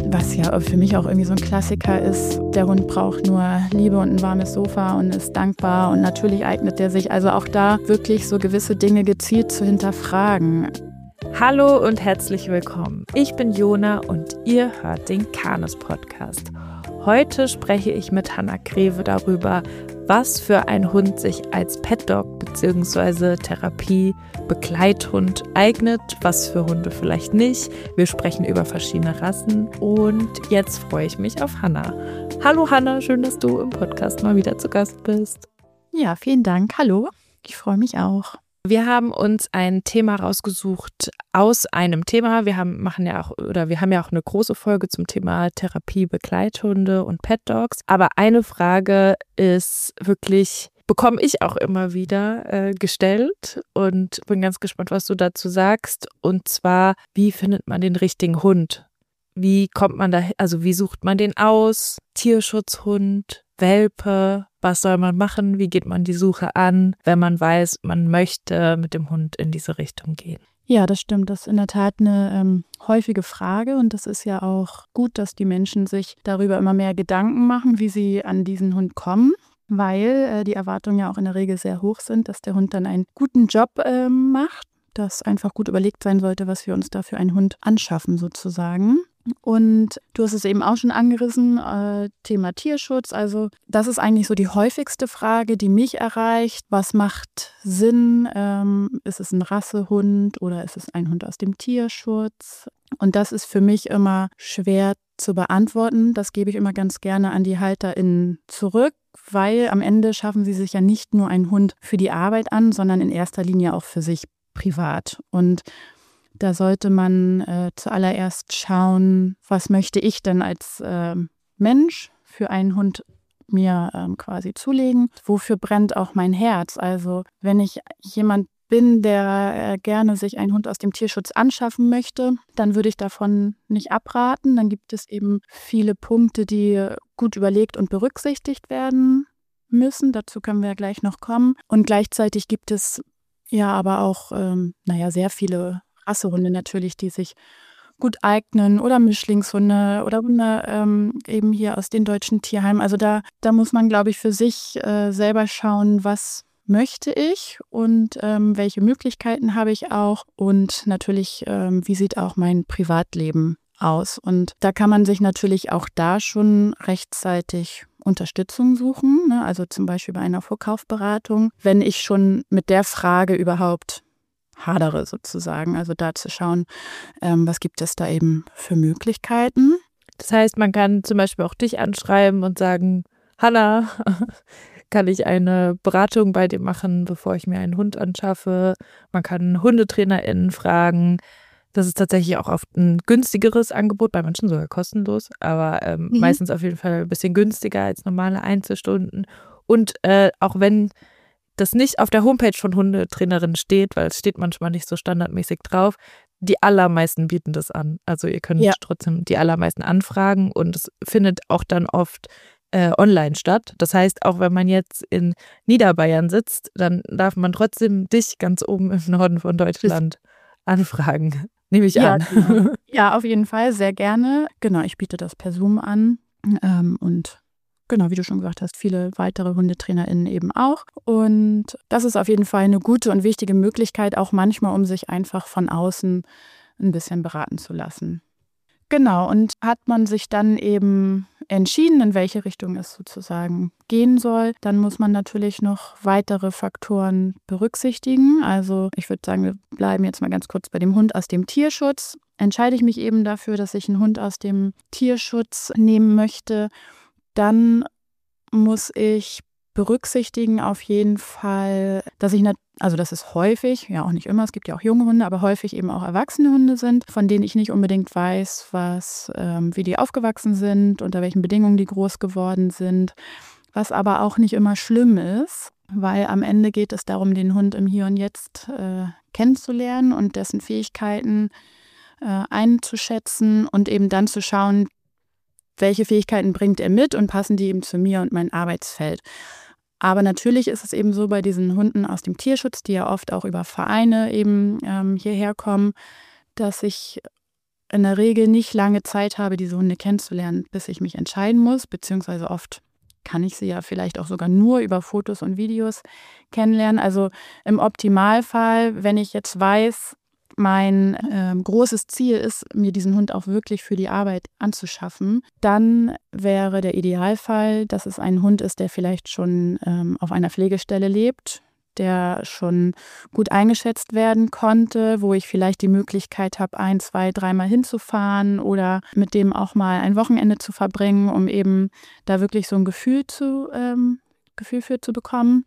Was ja für mich auch irgendwie so ein Klassiker ist, der Hund braucht nur Liebe und ein warmes Sofa und ist dankbar und natürlich eignet der sich. Also auch da wirklich so gewisse Dinge gezielt zu hinterfragen. Hallo und herzlich willkommen. Ich bin Jona und ihr hört den Canis Podcast. Heute spreche ich mit Hanna Greve darüber, was für ein Hund sich als Pet-Dog bzw. Therapie-Begleithund eignet, was für Hunde vielleicht nicht. Wir sprechen über verschiedene Rassen und jetzt freue ich mich auf Hanna. Hallo Hanna, schön, dass du im Podcast mal wieder zu Gast bist. Ja, vielen Dank. Hallo, ich freue mich auch. Wir haben uns ein Thema rausgesucht aus einem Thema. Wir haben ja auch eine große Folge zum Thema Therapie, Begleithunde und Pet-Dogs. Aber eine Frage ist wirklich, bekomme ich auch immer wieder gestellt und bin ganz gespannt, was du dazu sagst. Und zwar, wie findet man den richtigen Hund? Wie kommt man da, also wie sucht man den aus? Tierschutzhund, Welpe, was soll man machen? Wie geht man die Suche an, wenn man weiß, man möchte mit dem Hund in diese Richtung gehen? Ja, das stimmt. Das ist in der Tat eine häufige Frage und das ist ja auch gut, dass die Menschen sich darüber immer mehr Gedanken machen, wie sie an diesen Hund kommen, weil die Erwartungen ja auch in der Regel sehr hoch sind, dass der Hund dann einen guten Job macht, dass einfach gut überlegt sein sollte, was wir uns da für einen Hund anschaffen sozusagen. Und du hast es eben auch schon angerissen, Thema Tierschutz. Also das ist eigentlich so die häufigste Frage, die mich erreicht. Was macht Sinn? Ist es ein Rassehund oder ist es ein Hund aus dem Tierschutz? Und das ist für mich immer schwer zu beantworten. Das gebe ich immer ganz gerne an die HalterInnen zurück, weil am Ende schaffen sie sich ja nicht nur einen Hund für die Arbeit an, sondern in erster Linie auch für sich privat. Und da sollte man zuallererst schauen, was möchte ich denn als Mensch für einen Hund mir quasi zulegen? Wofür brennt auch mein Herz? Also wenn ich jemand bin, der gerne sich einen Hund aus dem Tierschutz anschaffen möchte, dann würde ich davon nicht abraten. Dann gibt es eben viele Punkte, die gut überlegt und berücksichtigt werden müssen. Dazu können wir gleich noch kommen. Und gleichzeitig gibt es ja aber auch sehr viele Rassehunde natürlich, die sich gut eignen oder Mischlingshunde oder Hunde eben hier aus den deutschen Tierheimen. Also da muss man, glaube ich, für sich selber schauen, was möchte ich und welche Möglichkeiten habe ich auch und natürlich, wie sieht auch mein Privatleben aus. Und da kann man sich natürlich auch da schon rechtzeitig Unterstützung suchen, ne? Also zum Beispiel bei einer Vorkaufberatung, wenn ich schon mit der Frage überhaupt hadere sozusagen. Also da zu schauen, was gibt es da eben für Möglichkeiten. Das heißt, man kann zum Beispiel auch dich anschreiben und sagen, Hanna, kann ich eine Beratung bei dir machen, bevor ich mir einen Hund anschaffe? Man kann HundetrainerInnen fragen. Das ist tatsächlich auch oft ein günstigeres Angebot, bei manchen sogar kostenlos, aber meistens auf jeden Fall ein bisschen günstiger als normale Einzelstunden. Und auch wenn das nicht auf der Homepage von Hundetrainerinnen steht, weil es steht manchmal nicht so standardmäßig drauf, die allermeisten bieten das an. Also ihr könnt trotzdem die allermeisten anfragen und es findet auch dann oft online statt. Das heißt, auch wenn man jetzt in Niederbayern sitzt, dann darf man trotzdem dich ganz oben im Norden von Deutschland anfragen. Nehme ich an. Genau. Ja, auf jeden Fall, sehr gerne. Genau, ich biete das per Zoom an und genau, wie du schon gesagt hast, viele weitere HundetrainerInnen eben auch. Und das ist auf jeden Fall eine gute und wichtige Möglichkeit, auch manchmal, um sich einfach von außen ein bisschen beraten zu lassen. Genau, und hat man sich dann eben entschieden, in welche Richtung es sozusagen gehen soll, dann muss man natürlich noch weitere Faktoren berücksichtigen. Also ich würde sagen, wir bleiben jetzt mal ganz kurz bei dem Hund aus dem Tierschutz. Entscheide ich mich eben dafür, dass ich einen Hund aus dem Tierschutz nehmen möchte, dann muss ich berücksichtigen auf jeden Fall, dass das ist häufig, ja auch nicht immer, es gibt ja auch junge Hunde, aber häufig eben auch erwachsene Hunde sind, von denen ich nicht unbedingt weiß, wie die aufgewachsen sind, unter welchen Bedingungen die groß geworden sind, was aber auch nicht immer schlimm ist, weil am Ende geht es darum, den Hund im Hier und Jetzt kennenzulernen und dessen Fähigkeiten einzuschätzen und eben dann zu schauen, welche Fähigkeiten bringt er mit und passen die eben zu mir und mein Arbeitsfeld. Aber natürlich ist es eben so bei diesen Hunden aus dem Tierschutz, die ja oft auch über Vereine eben hierher kommen, dass ich in der Regel nicht lange Zeit habe, diese Hunde kennenzulernen, bis ich mich entscheiden muss, beziehungsweise oft kann ich sie ja vielleicht auch sogar nur über Fotos und Videos kennenlernen. Also im Optimalfall, wenn ich jetzt weiß, mein großes Ziel ist, mir diesen Hund auch wirklich für die Arbeit anzuschaffen, dann wäre der Idealfall, dass es ein Hund ist, der vielleicht schon auf einer Pflegestelle lebt, der schon gut eingeschätzt werden konnte, wo ich vielleicht die Möglichkeit habe, 1, 2, 3 Mal hinzufahren oder mit dem auch mal ein Wochenende zu verbringen, um eben da wirklich so ein Gefühl für zu bekommen.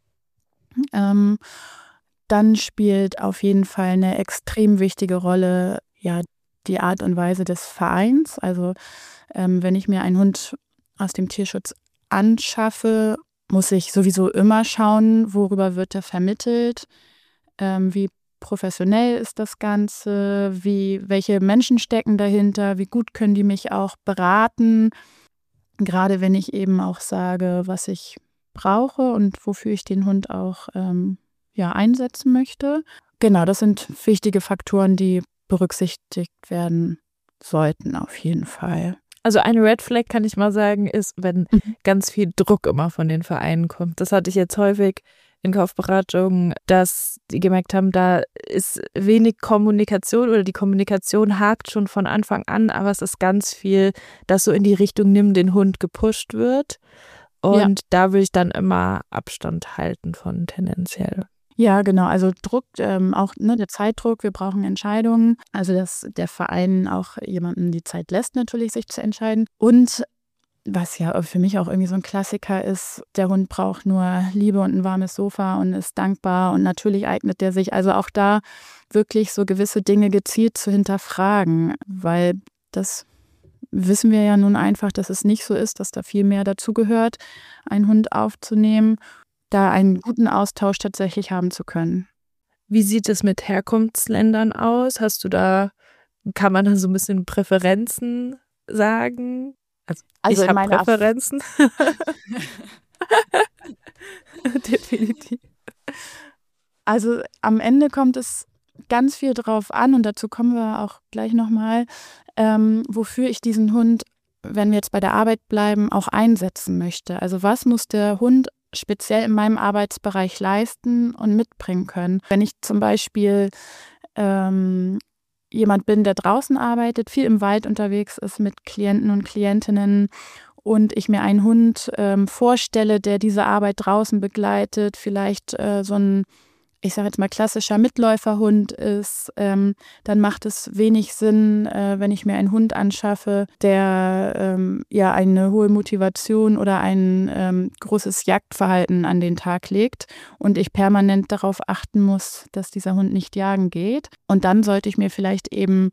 Dann spielt auf jeden Fall eine extrem wichtige Rolle, ja, die Art und Weise des Vereins. Also wenn ich mir einen Hund aus dem Tierschutz anschaffe, muss ich sowieso immer schauen, worüber wird er vermittelt, wie professionell ist das Ganze, welche Menschen stecken dahinter, wie gut können die mich auch beraten, gerade wenn ich eben auch sage, was ich brauche und wofür ich den Hund auch einsetzen möchte. Genau, das sind wichtige Faktoren, die berücksichtigt werden sollten auf jeden Fall. Also eine Red Flag, kann ich mal sagen, ist, wenn ganz viel Druck immer von den Vereinen kommt. Das hatte ich jetzt häufig in Kaufberatungen, dass die gemerkt haben, da ist wenig Kommunikation oder die Kommunikation hakt schon von Anfang an, aber es ist ganz viel, dass so in die Richtung nimm den Hund gepusht wird. Und da will ich dann immer Abstand halten von tendenziell. Ja, genau. Also Druck, auch der Zeitdruck, wir brauchen Entscheidungen. Also dass der Verein auch jemandem die Zeit lässt, natürlich sich zu entscheiden. Und was ja für mich auch irgendwie so ein Klassiker ist, der Hund braucht nur Liebe und ein warmes Sofa und ist dankbar und natürlich eignet der sich. Also auch da wirklich so gewisse Dinge gezielt zu hinterfragen, weil das wissen wir ja nun einfach, dass es nicht so ist, dass da viel mehr dazugehört, einen Hund aufzunehmen, da einen guten Austausch tatsächlich haben zu können. Wie sieht es mit Herkunftsländern aus? Kann man da so ein bisschen Präferenzen sagen? Also ich habe Präferenzen. Definitiv. Also am Ende kommt es ganz viel drauf an und dazu kommen wir auch gleich nochmal, wofür ich diesen Hund, wenn wir jetzt bei der Arbeit bleiben, auch einsetzen möchte. Also was muss der Hund speziell in meinem Arbeitsbereich leisten und mitbringen können? Wenn ich zum Beispiel jemand bin, der draußen arbeitet, viel im Wald unterwegs ist mit Klienten und Klientinnen und ich mir einen Hund vorstelle, der diese Arbeit draußen begleitet, vielleicht so ein, ich sage jetzt mal, klassischer Mitläuferhund ist, dann macht es wenig Sinn, wenn ich mir einen Hund anschaffe, der eine hohe Motivation oder ein großes Jagdverhalten an den Tag legt und ich permanent darauf achten muss, dass dieser Hund nicht jagen geht. Und dann sollte ich mir vielleicht eben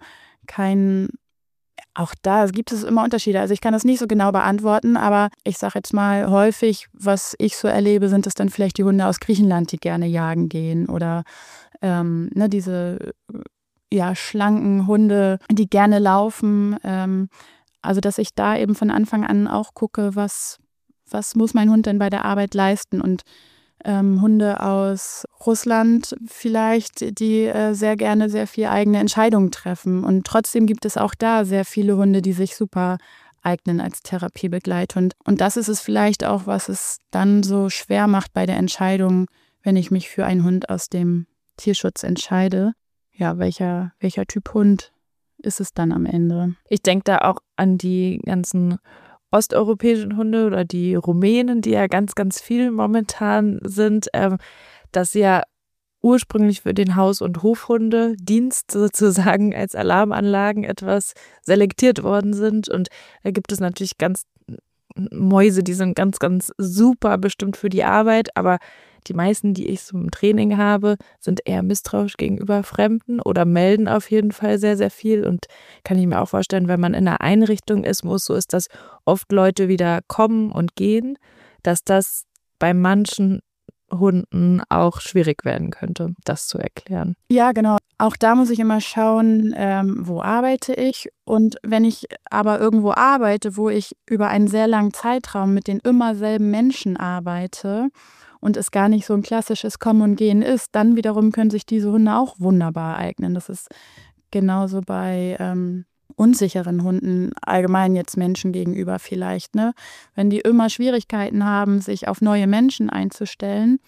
auch da gibt es immer Unterschiede. Also ich kann das nicht so genau beantworten, aber ich sage jetzt mal häufig, was ich so erlebe, sind es dann vielleicht die Hunde aus Griechenland, die gerne jagen gehen oder diese schlanken Hunde, die gerne laufen. Also dass ich da eben von Anfang an auch gucke, was muss mein Hund denn bei der Arbeit leisten und Hunde aus Russland vielleicht, die sehr gerne sehr viel eigene Entscheidungen treffen. Und trotzdem gibt es auch da sehr viele Hunde, die sich super eignen als Therapiebegleithund. Und das ist es vielleicht auch, was es dann so schwer macht bei der Entscheidung, wenn ich mich für einen Hund aus dem Tierschutz entscheide. Ja, welcher Typ Hund ist es dann am Ende? Ich denke da auch an die ganzen osteuropäischen Hunde oder die Rumänen, die ja ganz, ganz viel momentan sind, dass sie ja ursprünglich für den Haus- und Hofhundedienst sozusagen als Alarmanlagen etwas selektiert worden sind. Und da gibt es natürlich ganz Mäuse, die sind ganz, ganz super bestimmt für die Arbeit, aber die meisten, die ich so im Training habe, sind eher misstrauisch gegenüber Fremden oder melden auf jeden Fall sehr, sehr viel. Und kann ich mir auch vorstellen, wenn man in einer Einrichtung ist, wo es so ist, dass oft Leute wieder kommen und gehen, dass das bei manchen Hunden auch schwierig werden könnte, das zu erklären. Ja, genau. Auch da muss ich immer schauen, wo arbeite ich. Und wenn ich aber irgendwo arbeite, wo ich über einen sehr langen Zeitraum mit den immer selben Menschen arbeite und es gar nicht so ein klassisches Kommen und Gehen ist, dann wiederum können sich diese Hunde auch wunderbar eignen. Das ist genauso bei unsicheren Hunden, allgemein jetzt Menschen gegenüber vielleicht, ne? Wenn die immer Schwierigkeiten haben, sich auf neue Menschen einzustellen,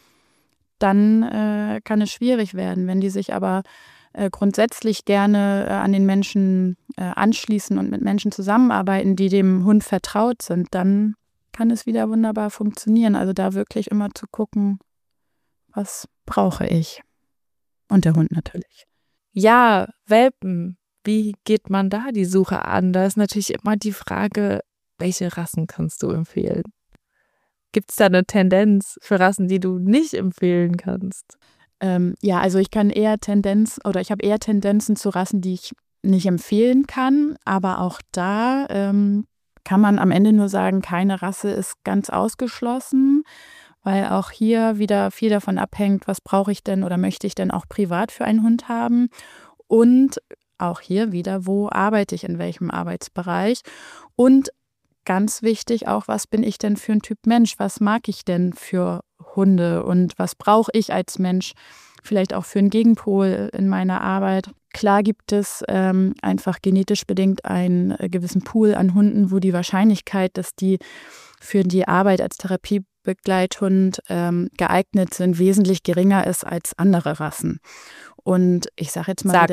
dann kann es schwierig werden. Wenn die sich aber grundsätzlich gerne an den Menschen anschließen und mit Menschen zusammenarbeiten, die dem Hund vertraut sind, dann kann es wieder wunderbar funktionieren. Also da wirklich immer zu gucken, was brauche ich? Und der Hund natürlich. Ja, Welpen. Wie geht man da die Suche an? Da ist natürlich immer die Frage, welche Rassen kannst du empfehlen? Gibt es da eine Tendenz für Rassen, die du nicht empfehlen kannst? Ja, also ich habe eher Tendenzen zu Rassen, die ich nicht empfehlen kann. Aber auch da kann man am Ende nur sagen, keine Rasse ist ganz ausgeschlossen, weil auch hier wieder viel davon abhängt, was brauche ich denn oder möchte ich denn auch privat für einen Hund haben. Und auch hier wieder, wo arbeite ich, in welchem Arbeitsbereich. Und ganz wichtig auch, was bin ich denn für ein Typ Mensch? Was mag ich denn für Hunde und was brauche ich als Mensch vielleicht auch für einen Gegenpol in meiner Arbeit? Klar gibt es einfach genetisch bedingt einen gewissen Pool an Hunden, wo die Wahrscheinlichkeit, dass die für die Arbeit als Therapiebegleithund geeignet sind, wesentlich geringer ist als andere Rassen. Und ich sage jetzt mal,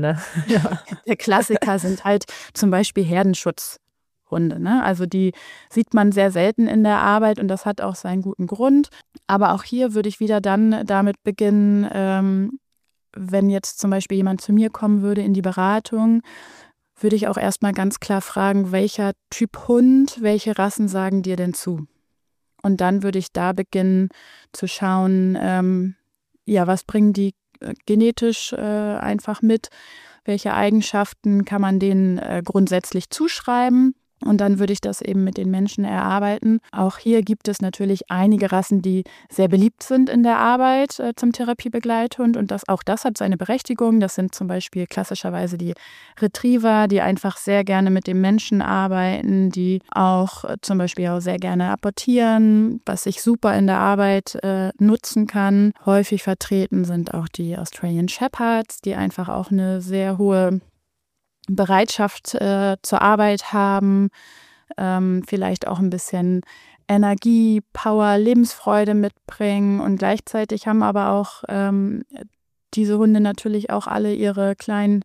der Klassiker sind halt zum Beispiel Herdenschutzhunde. Ne? Also die sieht man sehr selten in der Arbeit und das hat auch seinen guten Grund. Aber auch hier würde ich wieder dann damit beginnen, wenn jetzt zum Beispiel jemand zu mir kommen würde in die Beratung, würde ich auch erstmal ganz klar fragen, welcher Typ Hund, welche Rassen sagen dir denn zu? Und dann würde ich da beginnen zu schauen, was bringen die genetisch einfach mit, welche Eigenschaften kann man denen grundsätzlich zuschreiben. Und dann würde ich das eben mit den Menschen erarbeiten. Auch hier gibt es natürlich einige Rassen, die sehr beliebt sind in der Arbeit zum Therapiebegleithund. Und auch das hat seine Berechtigung. Das sind zum Beispiel klassischerweise die Retriever, die einfach sehr gerne mit dem Menschen arbeiten, die auch zum Beispiel auch sehr gerne apportieren, was ich super in der Arbeit nutzen kann. Häufig vertreten sind auch die Australian Shepherds, die einfach auch eine sehr hohe Bereitschaft zur Arbeit haben, vielleicht auch ein bisschen Energie, Power, Lebensfreude mitbringen und gleichzeitig haben aber auch diese Hunde natürlich auch alle ihre kleinen,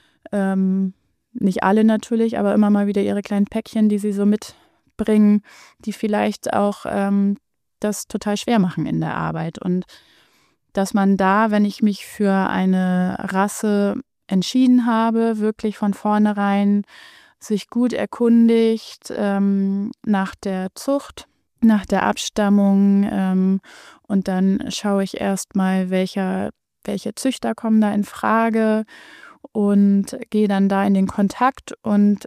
nicht alle natürlich, aber immer mal wieder ihre kleinen Päckchen, die sie so mitbringen, die vielleicht auch das total schwer machen in der Arbeit und dass man da, wenn ich mich für eine Rasse entschieden habe, wirklich von vornherein sich gut erkundigt nach der Zucht, nach der Abstammung und dann schaue ich erstmal, welche Züchter kommen da in Frage und gehe dann da in den Kontakt und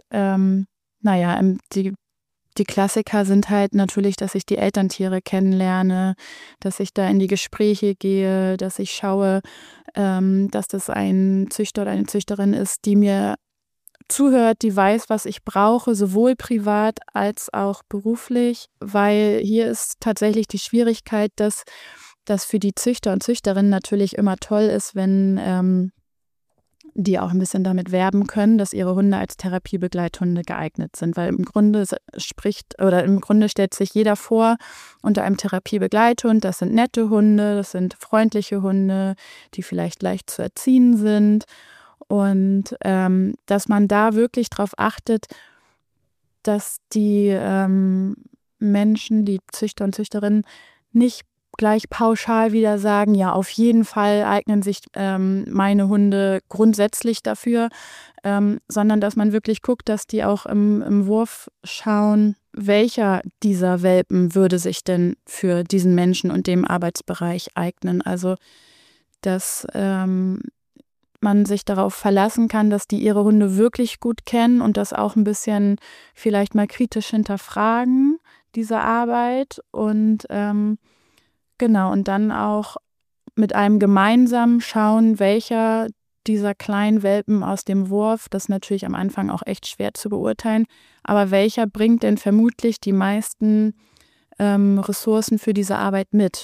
die Klassiker sind halt natürlich, dass ich die Elterntiere kennenlerne, dass ich da in die Gespräche gehe, dass ich schaue, dass das ein Züchter oder eine Züchterin ist, die mir zuhört, die weiß, was ich brauche, sowohl privat als auch beruflich, weil hier ist tatsächlich die Schwierigkeit, dass das für die Züchter und Züchterinnen natürlich immer toll ist, wenn die auch ein bisschen damit werben können, dass ihre Hunde als Therapiebegleithunde geeignet sind, weil im Grunde stellt sich jeder vor unter einem Therapiebegleithund, das sind nette Hunde, das sind freundliche Hunde, die vielleicht leicht zu erziehen sind und dass man da wirklich darauf achtet, dass die Menschen, die Züchter und Züchterinnen nicht gleich pauschal wieder sagen, ja, auf jeden Fall eignen sich meine Hunde grundsätzlich dafür, sondern dass man wirklich guckt, dass die auch im Wurf schauen, welcher dieser Welpen würde sich denn für diesen Menschen und dem Arbeitsbereich eignen. Also, dass man sich darauf verlassen kann, dass die ihre Hunde wirklich gut kennen und das auch ein bisschen vielleicht mal kritisch hinterfragen, diese Arbeit und genau, und dann auch mit einem gemeinsam schauen, welcher dieser kleinen Welpen aus dem Wurf, das ist natürlich am Anfang auch echt schwer zu beurteilen, aber welcher bringt denn vermutlich die meisten Ressourcen für diese Arbeit mit?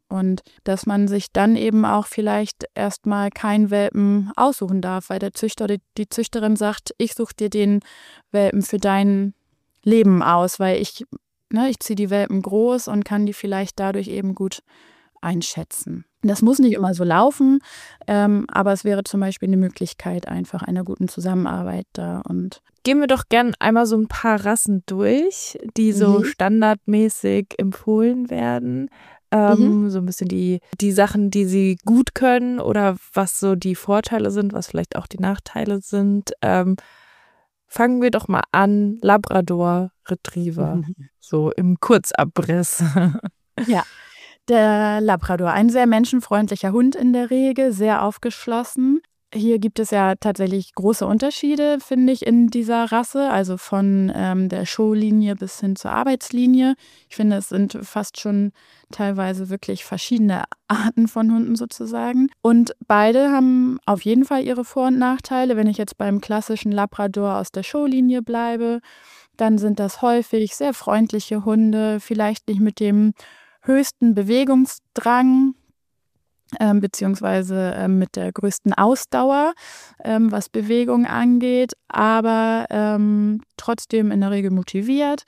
Und dass man sich dann eben auch vielleicht erstmal keinen Welpen aussuchen darf, weil der Züchter oder die Züchterin sagt, ich suche dir den Welpen für dein Leben aus, weil ich ziehe die Welpen groß und kann die vielleicht dadurch eben gut einschätzen. Das muss nicht immer so laufen, aber es wäre zum Beispiel eine Möglichkeit einfach einer guten Zusammenarbeit da. Und gehen wir doch gern einmal so ein paar Rassen durch, die so standardmäßig empfohlen werden. So ein bisschen die Sachen, die sie gut können oder was so die Vorteile sind, was vielleicht auch die Nachteile sind. Fangen wir doch mal an, Labrador Retriever, so im Kurzabriss. Ja, der Labrador, ein sehr menschenfreundlicher Hund in der Regel, sehr aufgeschlossen. Hier gibt es ja tatsächlich große Unterschiede, finde ich, in dieser Rasse, also von der Showlinie bis hin zur Arbeitslinie. Ich finde, es sind fast schon teilweise wirklich verschiedene Arten von Hunden sozusagen. Und beide haben auf jeden Fall ihre Vor- und Nachteile. Wenn ich jetzt beim klassischen Labrador aus der Showlinie bleibe, dann sind das häufig sehr freundliche Hunde, vielleicht nicht mit dem höchsten Bewegungsdrang, beziehungsweise mit der größten Ausdauer, was Bewegung angeht, aber trotzdem in der Regel motiviert.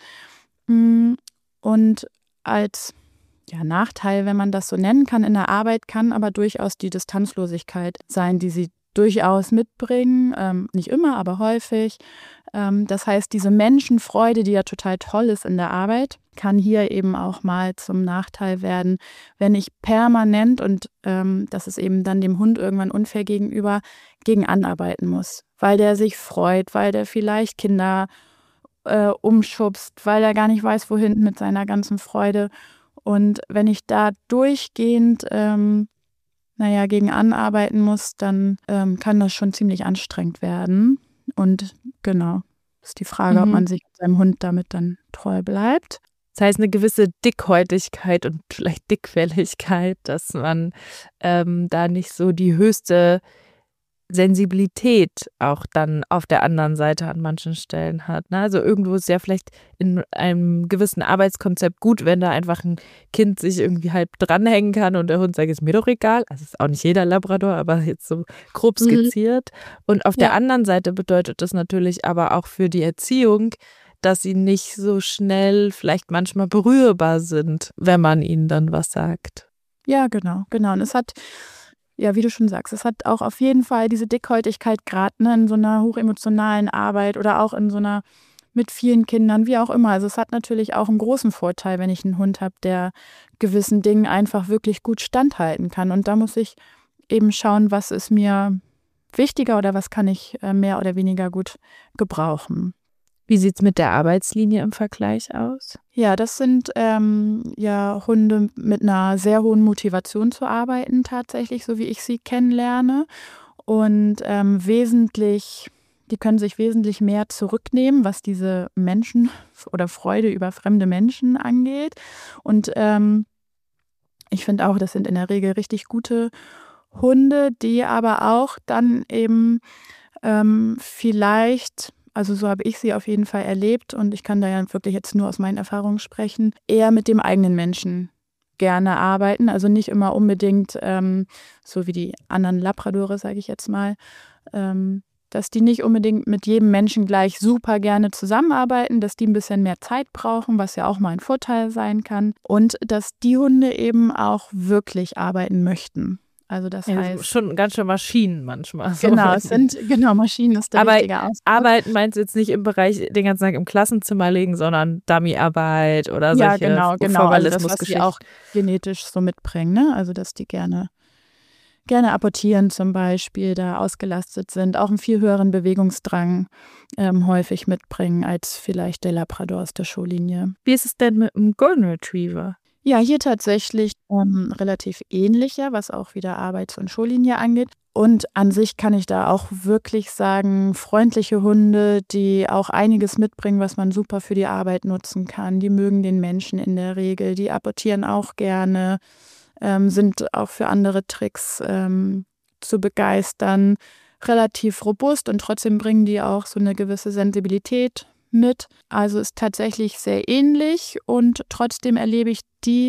Und als Nachteil, wenn man das so nennen kann, in der Arbeit kann aber durchaus die Distanzlosigkeit sein, die sie durchaus mitbringen, nicht immer, aber häufig. Das heißt, diese Menschenfreude, die ja total toll ist in der Arbeit, kann hier eben auch mal zum Nachteil werden, wenn ich permanent, und das ist eben dann dem Hund irgendwann unfair gegenüber, gegen anarbeiten muss, weil der sich freut, weil der vielleicht Kinder umschubst, weil er gar nicht weiß, wohin mit seiner ganzen Freude. Und wenn ich da durchgehend gegen anarbeiten muss, dann kann das schon ziemlich anstrengend werden. Und genau, ist die Frage, ob man sich seinem Hund damit dann treu bleibt. Das heißt, eine gewisse Dickhäutigkeit und vielleicht Dickfälligkeit, dass man da nicht so die höchste Sensibilität auch dann auf der anderen Seite an manchen Stellen hat. Ne? Also irgendwo ist ja vielleicht in einem gewissen Arbeitskonzept gut, wenn da einfach ein Kind sich irgendwie halb dranhängen kann und der Hund sagt, ist mir doch egal. Also ist auch nicht jeder Labrador, aber jetzt so grob skizziert. Und auf der anderen Seite bedeutet das natürlich aber auch für die Erziehung, dass sie nicht so schnell vielleicht manchmal berührbar sind, wenn man ihnen dann was sagt. Ja, genau. Und es hat, ja, wie du schon sagst, es hat auch auf jeden Fall diese Dickhäutigkeit gerade in so einer hochemotionalen Arbeit oder auch in so einer mit vielen Kindern, wie auch immer. Also es hat natürlich auch einen großen Vorteil, wenn ich einen Hund habe, der gewissen Dingen einfach wirklich gut standhalten kann. Und da muss ich eben schauen, was ist mir wichtiger oder was kann ich mehr oder weniger gut gebrauchen. Wie sieht es mit der Arbeitslinie im Vergleich aus? Ja, das sind Hunde mit einer sehr hohen Motivation zu arbeiten tatsächlich, so wie ich sie kennenlerne. Und die können sich wesentlich mehr zurücknehmen, was diese Menschen oder Freude über fremde Menschen angeht. Und ich finde auch, das sind in der Regel richtig gute Hunde, die aber auch dann eben vielleicht, also so habe ich sie auf jeden Fall erlebt und ich kann da ja wirklich jetzt nur aus meinen Erfahrungen sprechen, eher mit dem eigenen Menschen gerne arbeiten. Also nicht immer unbedingt so wie die anderen Labradore, sage ich jetzt mal, dass die nicht unbedingt mit jedem Menschen gleich super gerne zusammenarbeiten, dass die ein bisschen mehr Zeit brauchen, was ja auch mal ein Vorteil sein kann. Und dass die Hunde eben auch wirklich arbeiten möchten. Also das heißt schon ganz schön Maschinen manchmal. Genau, Maschinen ist der richtige Ausdruck. Arbeiten meinst du jetzt nicht im Bereich den ganzen Tag im Klassenzimmer liegen, sondern Dummyarbeit oder solche Formalismusgeschichten. Also das, was sie auch genetisch so mitbringen, ne? Also dass die gerne apportieren zum Beispiel, da ausgelastet sind, auch einen viel höheren Bewegungsdrang häufig mitbringen als vielleicht der Labrador aus der Showlinie. Wie ist es denn mit dem Golden Retriever? Ja, hier tatsächlich relativ ähnlicher, was auch wieder Arbeits- und Showlinie angeht. Und an sich kann ich da auch wirklich sagen, freundliche Hunde, die auch einiges mitbringen, was man super für die Arbeit nutzen kann. Die mögen den Menschen in der Regel, die apportieren auch gerne, sind auch für andere Tricks zu begeistern, relativ robust und trotzdem bringen die auch so eine gewisse Sensibilität mit. Also ist tatsächlich sehr ähnlich und trotzdem erlebe ich die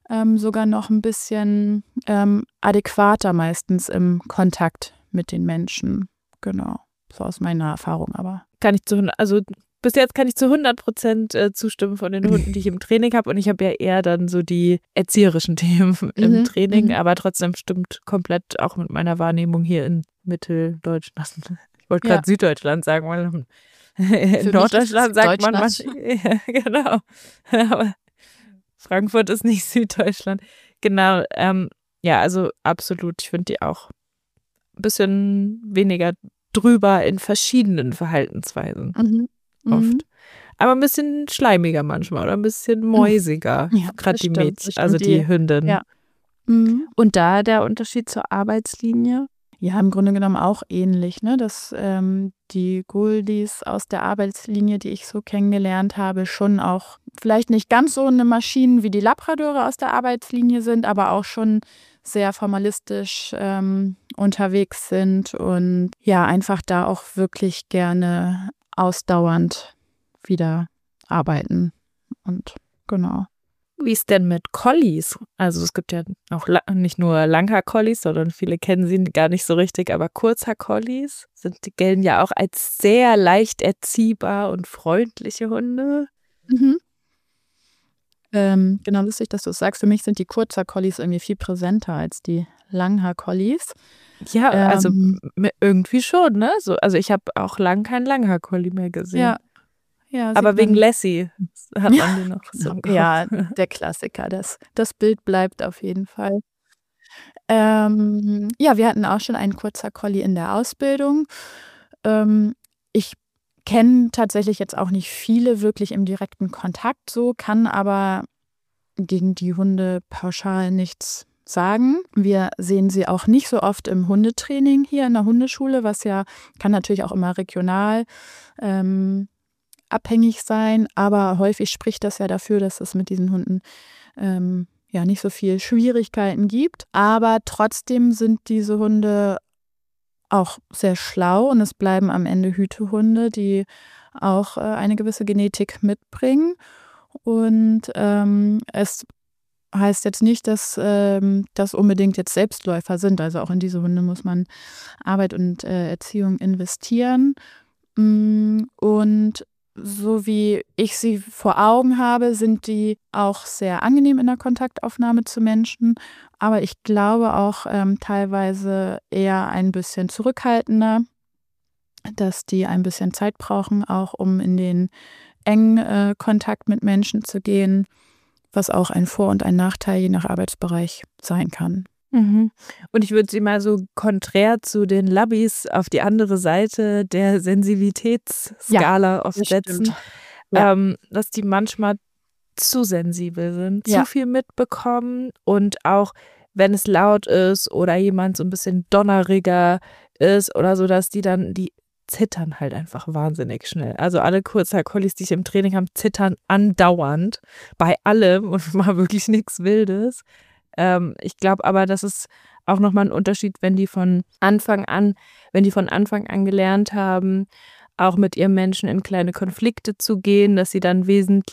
sogar noch ein bisschen adäquater meistens im Kontakt mit den Menschen. Genau, so aus meiner Erfahrung aber. Also bis jetzt kann ich zu 100% zustimmen von den Hunden, die ich im Training habe. Und ich habe ja eher dann so die erzieherischen Themen im Training, aber trotzdem stimmt komplett auch mit meiner Wahrnehmung hier in Mitteldeutschland. Ich wollte gerade Süddeutschland sagen, weil in Norddeutschland sagt man ja, genau. Aber Frankfurt ist nicht Süddeutschland. Genau, ja, also absolut. Ich finde die auch ein bisschen weniger drüber in verschiedenen Verhaltensweisen. Oft. Aber ein bisschen schleimiger manchmal oder ein bisschen mäusiger. Ja, gerade die Mädchen, also die Hündin. Ja. Und da der Unterschied zur Arbeitslinie? Ja, im Grunde genommen auch ähnlich, ne? Dass die Goldies aus der Arbeitslinie, die ich so kennengelernt habe, schon auch vielleicht nicht ganz so eine Maschinen wie die Labradore aus der Arbeitslinie sind, aber auch schon sehr formalistisch unterwegs sind und ja, einfach da auch wirklich gerne ausdauernd wieder arbeiten. Und genau. Wie ist denn mit Collies? Also es gibt ja auch nicht nur Langhaar-Collies, sondern viele kennen sie gar nicht so richtig, aber Kurzhaar-Collies gelten ja auch als sehr leicht erziehbar und freundliche Hunde. Genau, lustig, dass du es sagst. Für mich sind die Kurzhaar-Collies irgendwie viel präsenter als die Langhaar-Collies. Ja, also irgendwie schon, ne? So, also ich habe auch lang kein Langhaar-Collie mehr gesehen. Ja, aber wegen Lassie hat man den noch so im Kopf. Ja, der Klassiker. Das Bild bleibt auf jeden Fall. Ja, wir hatten auch schon einen Kurzhaar-Collie in der Ausbildung. Ich kenne tatsächlich jetzt auch nicht viele wirklich im direkten Kontakt so, kann aber gegen die Hunde pauschal nichts sagen. Wir sehen sie auch nicht so oft im Hundetraining hier in der Hundeschule, was ja kann natürlich auch immer regional abhängig sein, aber häufig spricht das ja dafür, dass es mit diesen Hunden ja nicht so viel Schwierigkeiten gibt. Aber trotzdem sind diese Hunde auch sehr schlau und es bleiben am Ende Hütehunde, die auch eine gewisse Genetik mitbringen. Und es heißt jetzt nicht, dass das unbedingt jetzt Selbstläufer sind. Also auch in diese Hunde muss man Arbeit und Erziehung investieren. Und so wie ich sie vor Augen habe, sind die auch sehr angenehm in der Kontaktaufnahme zu Menschen. Aber ich glaube auch teilweise eher ein bisschen zurückhaltender, dass die ein bisschen Zeit brauchen, auch um in den engen Kontakt mit Menschen zu gehen, was auch ein Vor- und ein Nachteil je nach Arbeitsbereich sein kann. Und ich würde sie mal so konträr zu den Labbies auf die andere Seite der Sensibilitätsskala oft setzen, dass die manchmal zu sensibel sind, zu viel mitbekommen und auch wenn es laut ist oder jemand so ein bisschen donneriger ist oder so, dass die zittern halt einfach wahnsinnig schnell. Also alle Kurzhaar-Collies, die ich im Training habe, zittern andauernd bei allem und mal wirklich nichts Wildes. Ich glaube aber, das ist auch nochmal ein Unterschied, wenn die von Anfang an gelernt haben, auch mit ihrem Menschen in kleine Konflikte zu gehen, dass sie dann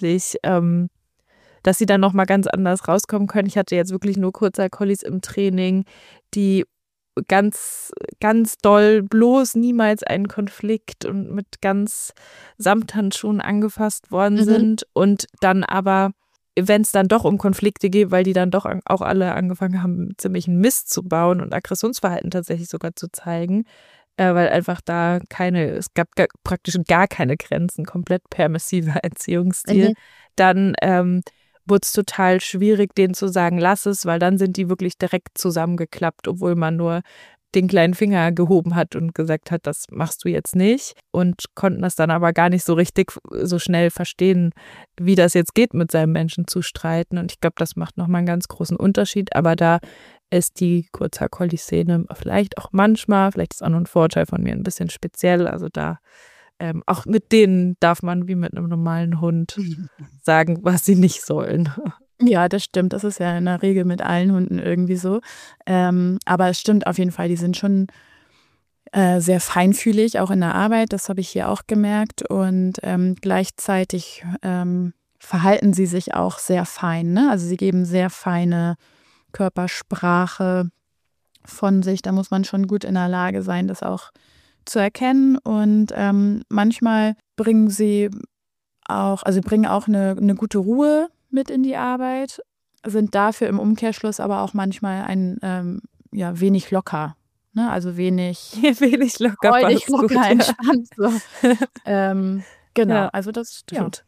nochmal ganz anders rauskommen können. Ich hatte jetzt wirklich nur Kurzhaar-Collies im Training, die ganz, ganz doll bloß niemals einen Konflikt und mit ganz Samthandschuhen angefasst worden sind und dann aber wenn es dann doch um Konflikte geht, weil die dann doch auch alle angefangen haben, ziemlichen Mist zu bauen und Aggressionsverhalten tatsächlich sogar zu zeigen, weil einfach es gab praktisch gar keine Grenzen, komplett permissiver Erziehungsstil, dann wurde es total schwierig, denen zu sagen, lass es, weil dann sind die wirklich direkt zusammengeklappt, obwohl man nur den kleinen Finger gehoben hat und gesagt hat, das machst du jetzt nicht und konnten das dann aber gar nicht so richtig so schnell verstehen, wie das jetzt geht, mit seinem Menschen zu streiten und ich glaube, das macht nochmal einen ganz großen Unterschied, aber da ist die Kurzhaar-Collie-Szene vielleicht auch manchmal, vielleicht ist auch nur ein Vorteil von mir, ein bisschen speziell, also da auch mit denen darf man wie mit einem normalen Hund sagen, was sie nicht sollen. Ja, das stimmt. Das ist ja in der Regel mit allen Hunden irgendwie so. Aber es stimmt auf jeden Fall, die sind schon sehr feinfühlig, auch in der Arbeit. Das habe ich hier auch gemerkt. Und gleichzeitig verhalten sie sich auch sehr fein, ne? Also sie geben sehr feine Körpersprache von sich. Da muss man schon gut in der Lage sein, das auch zu erkennen. Und manchmal bringen sie auch, also bringen auch eine gute Ruhe mit in die Arbeit, sind dafür im Umkehrschluss aber auch manchmal wenig locker. Ne? Also wenig locker, freudig, locker, gut, entspannt. So. Genau, Ja, also das stimmt.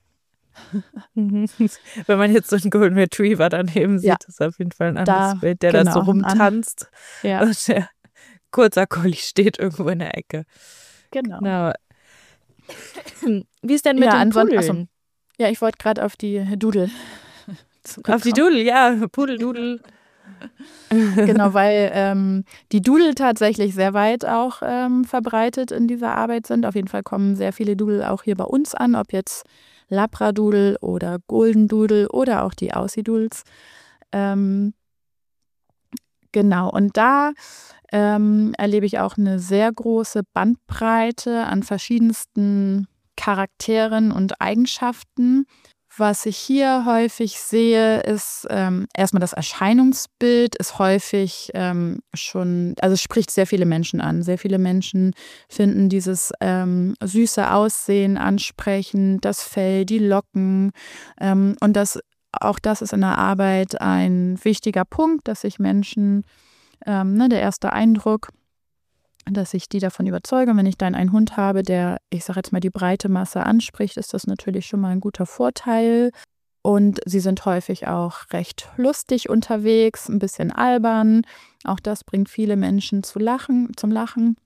Wenn man jetzt so einen Golden Retriever daneben sieht, Ja. ist auf jeden Fall ein anderes Bild, der da genau, so rumtanzt. Ja, Und der kurzer Collie steht irgendwo in der Ecke. genau. Wie ist denn mit den Pudeln? Ja, ich wollte gerade auf die Dudel. Auf die Dudel, ja, Pudeldudel. Genau, weil die Dudel tatsächlich sehr weit auch verbreitet in dieser Arbeit sind. Auf jeden Fall kommen sehr viele Dudel auch hier bei uns an, ob jetzt Labradudel oder Golden Doodle oder auch die Aussie-Doodles. Genau, und da erlebe ich auch eine sehr große Bandbreite an verschiedensten Charakteren und Eigenschaften. Was ich hier häufig sehe, ist erstmal das Erscheinungsbild ist häufig also es spricht sehr viele Menschen an. Sehr viele Menschen finden dieses süße Aussehen ansprechend, das Fell, die Locken. Und auch das ist in der Arbeit ein wichtiger Punkt, dass sich Menschen, der erste Eindruck, dass ich die davon überzeuge. Und wenn ich dann einen Hund habe, der, ich sage jetzt mal, die breite Masse anspricht, ist das natürlich schon mal ein guter Vorteil. Und sie sind häufig auch recht lustig unterwegs, ein bisschen albern. Auch das bringt viele Menschen zum Lachen.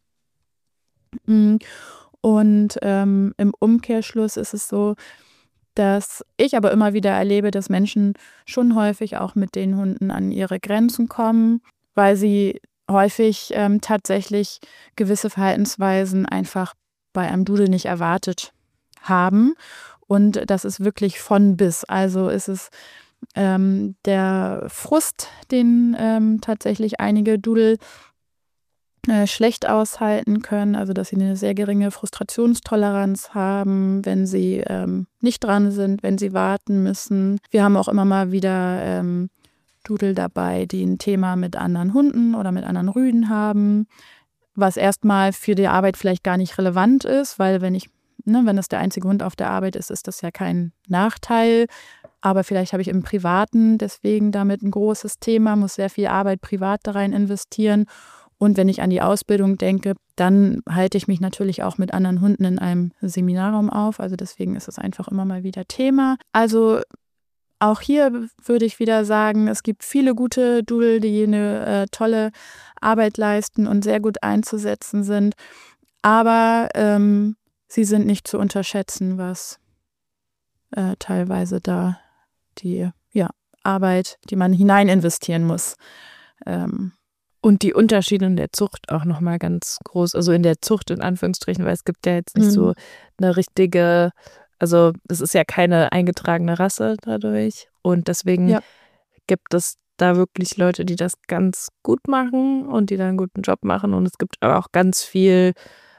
Und im Umkehrschluss ist es so, dass ich aber immer wieder erlebe, dass Menschen schon häufig auch mit den Hunden an ihre Grenzen kommen, weil sie häufig tatsächlich gewisse Verhaltensweisen einfach bei einem Dudel nicht erwartet haben. Und das ist wirklich von bis. Also ist es der Frust, den tatsächlich einige Dudel schlecht aushalten können, also dass sie eine sehr geringe Frustrationstoleranz haben, wenn sie nicht dran sind, wenn sie warten müssen. Wir haben auch immer mal wieder Dudel dabei, die ein Thema mit anderen Hunden oder mit anderen Rüden haben, was erstmal für die Arbeit vielleicht gar nicht relevant ist, weil wenn das der einzige Hund auf der Arbeit ist, ist das ja kein Nachteil. Aber vielleicht habe ich im Privaten deswegen damit ein großes Thema, muss sehr viel Arbeit privat da rein investieren. Und wenn ich an die Ausbildung denke, dann halte ich mich natürlich auch mit anderen Hunden in einem Seminarraum auf. Also deswegen ist es einfach immer mal wieder Thema. Also auch hier würde ich wieder sagen, es gibt viele gute Dudel, die eine tolle Arbeit leisten und sehr gut einzusetzen sind. Aber sie sind nicht zu unterschätzen, was teilweise da die Arbeit, die man hinein investieren muss. Und die Unterschiede in der Zucht auch nochmal ganz groß, also in der Zucht in Anführungsstrichen, weil es gibt ja jetzt nicht so eine richtige, also es ist ja keine eingetragene Rasse dadurch und deswegen gibt es da wirklich Leute, die das ganz gut machen und die da einen guten Job machen und es gibt aber auch ganz viel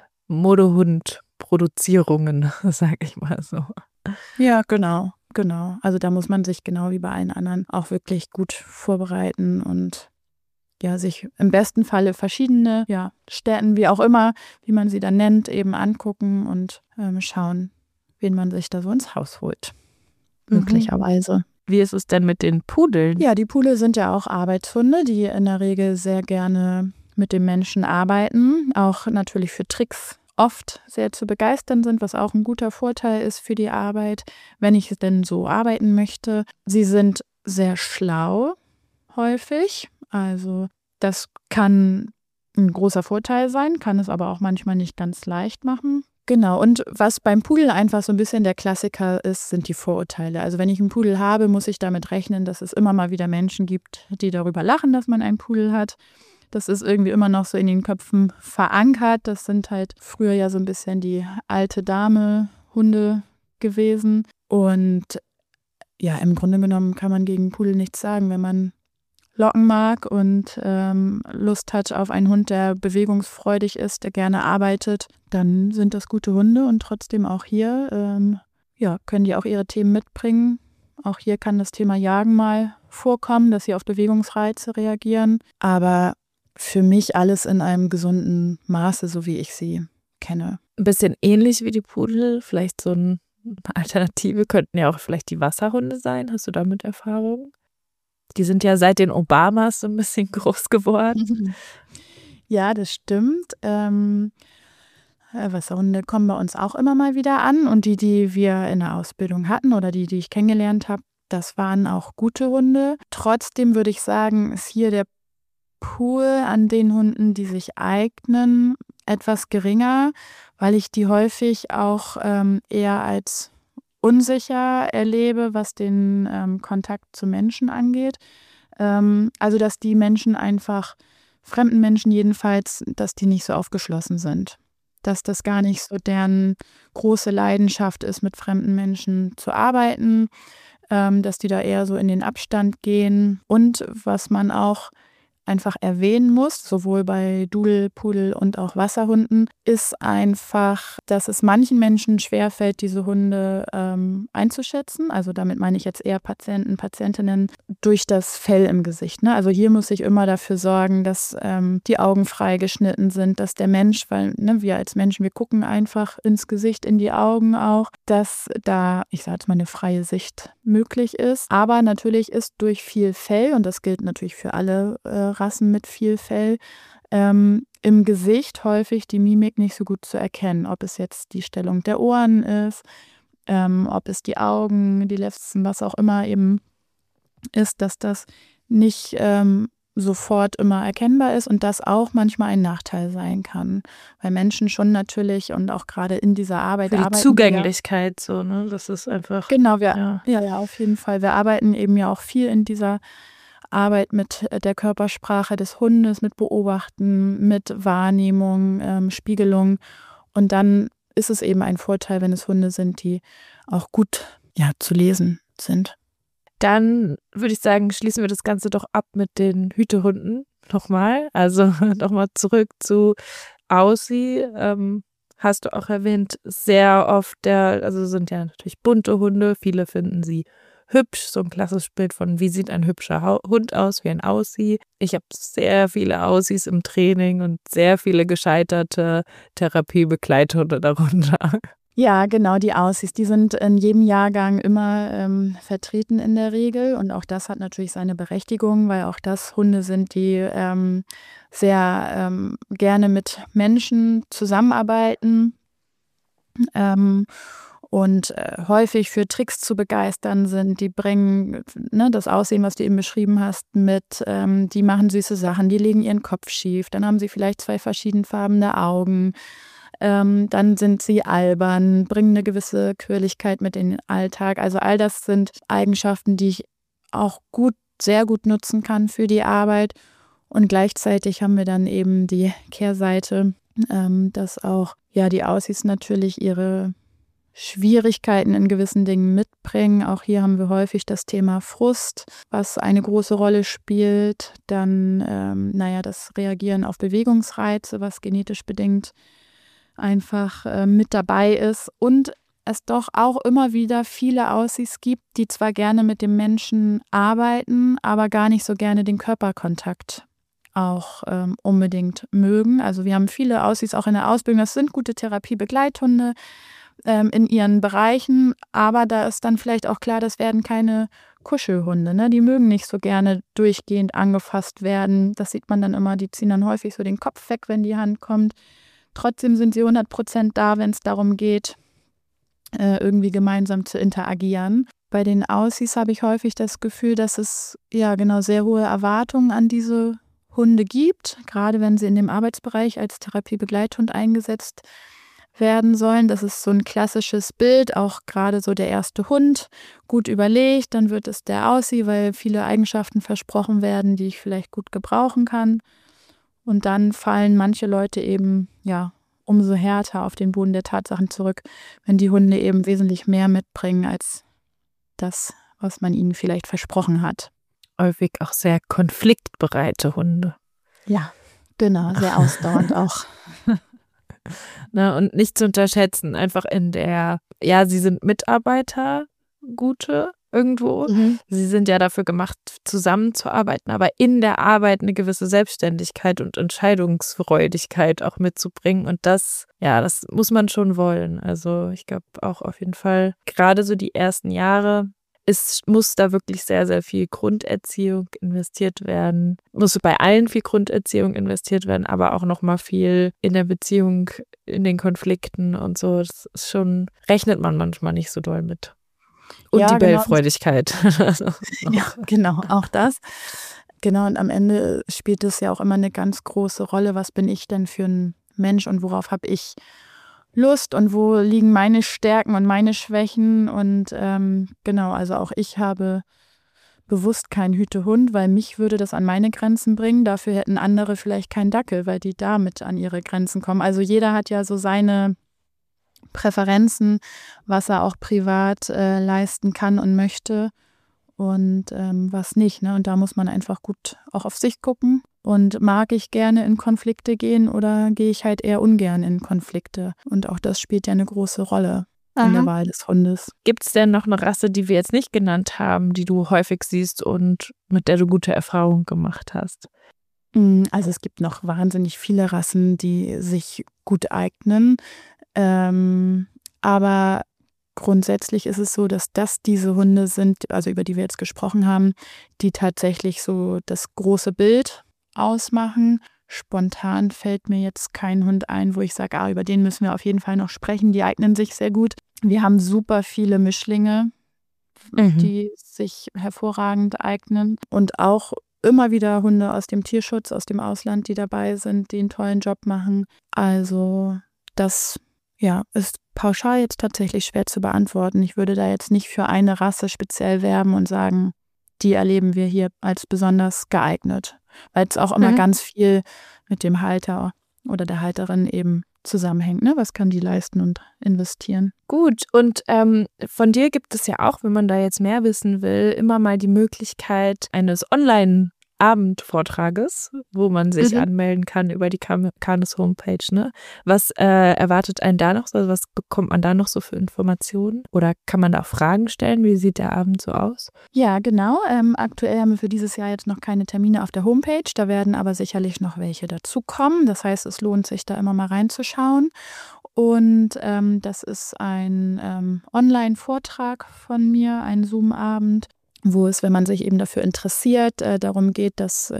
Modehund-Produzierungen, sage ich mal so. Ja, genau. Also da muss man sich genau wie bei allen anderen auch wirklich gut vorbereiten und sich im besten Falle verschiedene Stätten, wie auch immer, wie man sie dann nennt, eben angucken und schauen, wen man sich da so ins Haus holt. Möglicherweise. Wie ist es denn mit den Pudeln? Ja, die Pudel sind ja auch Arbeitshunde, die in der Regel sehr gerne mit dem Menschen arbeiten, auch natürlich für Tricks oft sehr zu begeistern sind, was auch ein guter Vorteil ist für die Arbeit, wenn ich denn so arbeiten möchte. Sie sind sehr schlau, häufig. Also das kann ein großer Vorteil sein, kann es aber auch manchmal nicht ganz leicht machen. Genau, und was beim Pudel einfach so ein bisschen der Klassiker ist, sind die Vorurteile. Also wenn ich einen Pudel habe, muss ich damit rechnen, dass es immer mal wieder Menschen gibt, die darüber lachen, dass man einen Pudel hat. Das ist irgendwie immer noch so in den Köpfen verankert. Das sind halt früher ja so ein bisschen die alte Dame Hunde gewesen. Und ja, im Grunde genommen kann man gegen Pudel nichts sagen, wenn man Locken mag und Lust hat auf einen Hund, der bewegungsfreudig ist, der gerne arbeitet, dann sind das gute Hunde und trotzdem auch hier ja, können die auch ihre Themen mitbringen. Auch hier kann das Thema Jagen mal vorkommen, dass sie auf Bewegungsreize reagieren. Aber für mich alles in einem gesunden Maße, so wie ich sie kenne. Ein bisschen ähnlich wie die Pudel, vielleicht so eine Alternative könnten ja auch vielleicht die Wasserhunde sein. Hast du damit Erfahrung? Die sind ja seit den Obamas so ein bisschen groß geworden. Ja, das stimmt. Wasserhunde kommen bei uns auch immer mal wieder an. Und die wir in der Ausbildung hatten oder die ich kennengelernt habe, das waren auch gute Hunde. Trotzdem würde ich sagen, ist hier der Pool an den Hunden, die sich eignen, etwas geringer, weil ich die häufig auch eher als unsicher erlebe, was den Kontakt zu Menschen angeht. Also, dass die Menschen einfach, fremden Menschen jedenfalls, dass die nicht so aufgeschlossen sind. Dass das gar nicht so deren große Leidenschaft ist, mit fremden Menschen zu arbeiten, dass die da eher so in den Abstand gehen. Und was man auch einfach erwähnen muss, sowohl bei Dudel, Pudel und auch Wasserhunden, ist einfach, dass es manchen Menschen schwerfällt, diese Hunde einzuschätzen. Also damit meine ich jetzt eher Patienten, Patientinnen durch das Fell im Gesicht. Ne? Also hier muss ich immer dafür sorgen, dass die Augen frei geschnitten sind, dass der Mensch, weil wir als Menschen, wir gucken einfach ins Gesicht, in die Augen auch, dass da, ich sage jetzt mal, eine freie Sicht möglich ist. Aber natürlich ist durch viel Fell, und das gilt natürlich für alle Rassen mit viel Fell, im Gesicht häufig die Mimik nicht so gut zu erkennen. Ob es jetzt die Stellung der Ohren ist, ob es die Augen, die Lippen, was auch immer eben ist, dass das nicht sofort immer erkennbar ist und das auch manchmal ein Nachteil sein kann. Weil Menschen schon natürlich und auch gerade in dieser Arbeit Für die arbeiten. Zugänglichkeit so, ne? Das ist einfach. Genau, ja, auf jeden Fall. Wir arbeiten eben ja auch viel in dieser Arbeit mit der Körpersprache des Hundes, mit Beobachten, mit Wahrnehmung, Spiegelung. Und dann ist es eben ein Vorteil, wenn es Hunde sind, die auch gut zu lesen sind. Dann würde ich sagen, schließen wir das Ganze doch ab mit den Hütehunden nochmal. Also nochmal zurück zu Aussie. Hast du auch erwähnt, sehr oft also sind ja natürlich bunte Hunde. Viele finden sie hübsch, so ein klassisches Bild von, wie sieht ein hübscher Hund aus, wie ein Aussie. Ich habe sehr viele Aussies im Training und sehr viele gescheiterte Therapiebegleithunde darunter. Ja, genau, die Aussies, die sind in jedem Jahrgang immer vertreten in der Regel und auch das hat natürlich seine Berechtigung, weil auch das Hunde sind, die sehr gerne mit Menschen zusammenarbeiten und häufig für Tricks zu begeistern sind. Die bringen das Aussehen, was du eben beschrieben hast, mit, die machen süße Sachen, die legen ihren Kopf schief, dann haben sie vielleicht 2 verschiedenfarbene Augen. Dann sind sie albern, bringen eine gewisse Quirligkeit mit in den Alltag. Also all das sind Eigenschaften, die ich auch sehr gut nutzen kann für die Arbeit. Und gleichzeitig haben wir dann eben die Kehrseite, dass auch die Aussies natürlich ihre Schwierigkeiten in gewissen Dingen mitbringen. Auch hier haben wir häufig das Thema Frust, was eine große Rolle spielt. Dann, das Reagieren auf Bewegungsreize, was genetisch bedingt einfach mit dabei ist und es doch auch immer wieder viele Aussies gibt, die zwar gerne mit dem Menschen arbeiten, aber gar nicht so gerne den Körperkontakt auch unbedingt mögen. Also wir haben viele Aussies auch in der Ausbildung, das sind gute Therapiebegleithunde in ihren Bereichen, aber da ist dann vielleicht auch klar, das werden keine Kuschelhunde, ne? Die mögen nicht so gerne durchgehend angefasst werden. Das sieht man dann immer, die ziehen dann häufig so den Kopf weg, wenn die Hand kommt. Trotzdem sind sie 100% da, wenn es darum geht, irgendwie gemeinsam zu interagieren. Bei den Aussies habe ich häufig das Gefühl, dass es sehr hohe Erwartungen an diese Hunde gibt, gerade wenn sie in dem Arbeitsbereich als Therapiebegleithund eingesetzt werden sollen. Das ist so ein klassisches Bild, auch gerade so der erste Hund, gut überlegt, dann wird es der Aussie, weil viele Eigenschaften versprochen werden, die ich vielleicht gut gebrauchen kann. Und dann fallen manche Leute eben, umso härter auf den Boden der Tatsachen zurück, wenn die Hunde eben wesentlich mehr mitbringen als das, was man ihnen vielleicht versprochen hat. Häufig auch sehr konfliktbereite Hunde. Ja, genau, sehr ausdauernd auch. Ne? Und nicht zu unterschätzen, einfach sie sind Mitarbeiter, gute irgendwo. Sie sind ja dafür gemacht, zusammenzuarbeiten, aber in der Arbeit eine gewisse Selbstständigkeit und Entscheidungsfreudigkeit auch mitzubringen. Und das muss man schon wollen. Also ich glaube auch auf jeden Fall, gerade so die ersten Jahre, muss da wirklich sehr, sehr viel Grunderziehung investiert werden. Muss bei allen viel Grunderziehung investiert werden, aber auch nochmal viel in der Beziehung, in den Konflikten und so. Das ist schon, rechnet man manchmal nicht so doll mit. Und die Bellfreudigkeit. Ja, genau, auch das. Genau, und am Ende spielt es ja auch immer eine ganz große Rolle, was bin ich denn für ein Mensch und worauf habe ich Lust und wo liegen meine Stärken und meine Schwächen. Und genau, also auch ich habe bewusst keinen Hütehund, weil mich würde das an meine Grenzen bringen. Dafür hätten andere vielleicht keinen Dackel, weil die damit an ihre Grenzen kommen. Also jeder hat ja so seine Präferenzen, was er auch privat leisten kann und möchte und was nicht. Ne? Und da muss man einfach gut auch auf sich gucken. Und mag ich gerne in Konflikte gehen oder gehe ich halt eher ungern in Konflikte? Und auch das spielt ja eine große Rolle in der Wahl des Hundes. Gibt es denn noch eine Rasse, die wir jetzt nicht genannt haben, die du häufig siehst und mit der du gute Erfahrungen gemacht hast? Also es gibt noch wahnsinnig viele Rassen, die sich gut eignen. Aber grundsätzlich ist es so, dass das diese Hunde sind, also über die wir jetzt gesprochen haben, die tatsächlich so das große Bild ausmachen. Spontan fällt mir jetzt kein Hund ein, wo ich sage, über den müssen wir auf jeden Fall noch sprechen. Die eignen sich sehr gut. Wir haben super viele Mischlinge, die sich hervorragend eignen. Und auch immer wieder Hunde aus dem Tierschutz, aus dem Ausland, die dabei sind, die einen tollen Job machen. Also das ist pauschal jetzt tatsächlich schwer zu beantworten. Ich würde da jetzt nicht für eine Rasse speziell werben und sagen, die erleben wir hier als besonders geeignet. Weil es auch immer ganz viel mit dem Halter oder der Halterin eben zusammenhängt. Ne? Was kann die leisten und investieren? Gut, und von dir gibt es ja auch, wenn man da jetzt mehr wissen will, immer mal die Möglichkeit eines Online-Abendvortrages, wo man sich anmelden kann über die Canis Homepage. Ne? Was erwartet einen da noch? Also was bekommt man da noch so für Informationen? Oder kann man da Fragen stellen? Wie sieht der Abend so aus? Ja, genau. Aktuell haben wir für dieses Jahr jetzt noch keine Termine auf der Homepage. Da werden aber sicherlich noch welche dazukommen. Das heißt, es lohnt sich da immer mal reinzuschauen. Und das ist ein Online-Vortrag von mir, ein Zoom-Abend, wo es, wenn man sich eben dafür interessiert, darum geht, dass,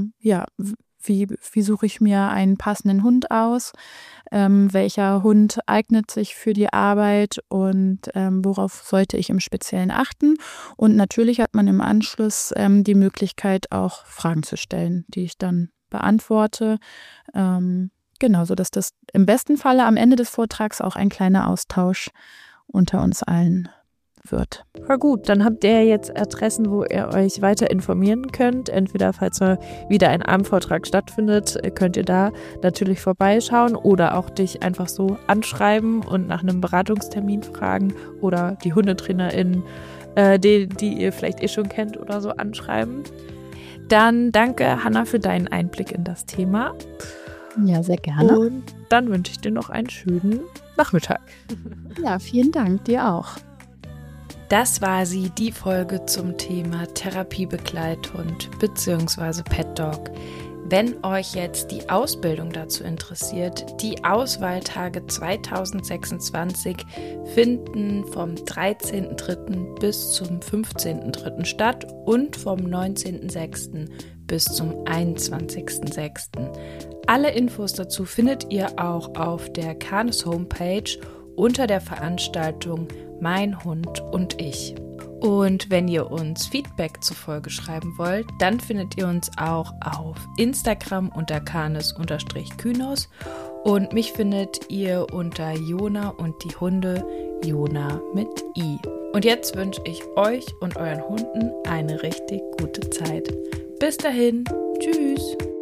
wie suche ich mir einen passenden Hund aus, welcher Hund eignet sich für die Arbeit und worauf sollte ich im Speziellen achten. Und natürlich hat man im Anschluss die Möglichkeit, auch Fragen zu stellen, die ich dann beantworte. Genau, sodass das im besten Falle am Ende des Vortrags auch ein kleiner Austausch unter uns allen wird. Ja gut, dann habt ihr jetzt Adressen, wo ihr euch weiter informieren könnt. Entweder, falls mal wieder ein Abendvortrag stattfindet, könnt ihr da natürlich vorbeischauen oder auch dich einfach so anschreiben und nach einem Beratungstermin fragen oder die HundetrainerInnen, die ihr vielleicht schon kennt oder so, anschreiben. Dann danke, Hanna, für deinen Einblick in das Thema. Ja, sehr gerne. Und dann wünsche ich dir noch einen schönen Nachmittag. Ja, vielen Dank, dir auch. Das war sie, die Folge zum Thema Therapiebegleithund bzw. Pet Dog. Wenn euch jetzt die Ausbildung dazu interessiert, die Auswahltage 2026 finden vom 13.03. bis zum 15.03. statt und vom 19.06. bis zum 21.06. Alle Infos dazu findet ihr auch auf der Canis Homepage unter der Veranstaltung Mein Hund und ich. Und wenn ihr uns Feedback zur Folge schreiben wollt, dann findet ihr uns auch auf Instagram unter canis_kynos und mich findet ihr unter Jona und die Hunde, Jona mit I. Und jetzt wünsche ich euch und euren Hunden eine richtig gute Zeit. Bis dahin, tschüss!